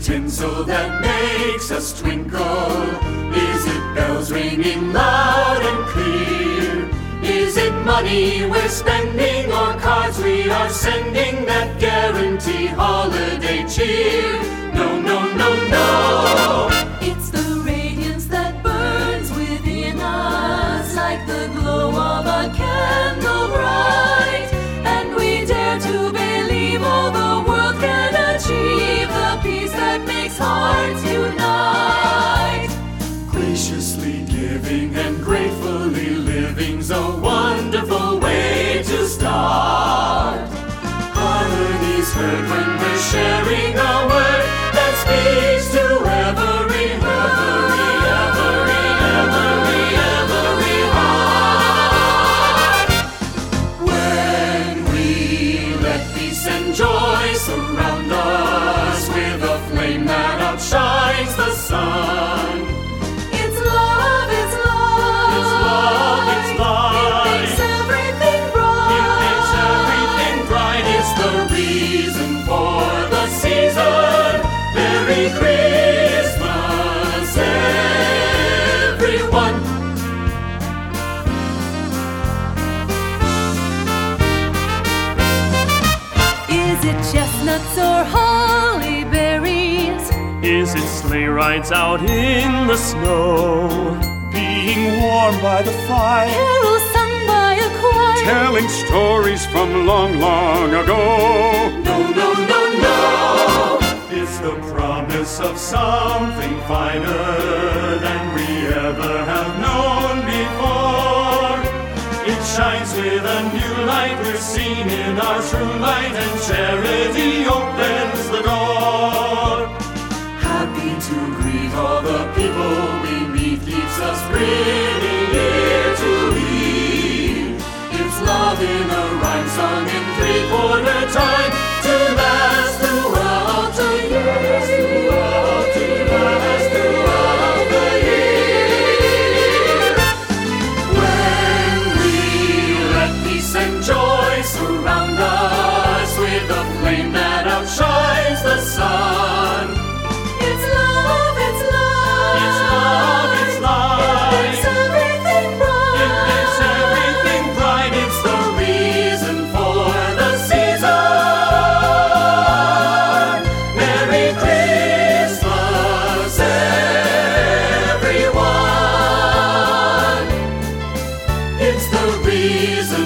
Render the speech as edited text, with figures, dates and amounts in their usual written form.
tinsel that makes us twinkle? Is it bells ringing loud and clear? Is it money we're spending or cards we are sending that guarantee holiday cheer? No, no, no, no! It's the radiance that burns within us like the glow of a candle bright, and we dare to believe all the world can achieve, the peace that makes hearts unite. Graciously giving and gratefully living's a wonderful way to start. Harmony's heard when we're sharing a word that speaks to every heart. When we let peace and joy surround us with a flame that outshines the sun. It's love, it's love. It's love, it's light. It makes everything bright. It makes everything bright. It's the reason for the season. Merry Christmas, everyone. Is it chestnuts or holly berries? Is it sleigh rides out in the snow? Being warmed by the fire, Carols sung by a choir, telling stories from long, long ago. No, no, no, no. It's the promise of something finer than we ever have known before. It shines with a new light. We're seen in our true light, and charity opens the door. Happy to greet all the people we meet, keeps us grinning ear to ear. It's love in a rhyme sung in three-quarter time to last throughout the years, to last throughout the year. When we let peace and joy surround us with a flame that outshines the sun. it's love, it's love. It's love, it's light. It makes everything bright. It makes everything bright. It's the reason for the season. Merry Christmas, everyone. It's the reason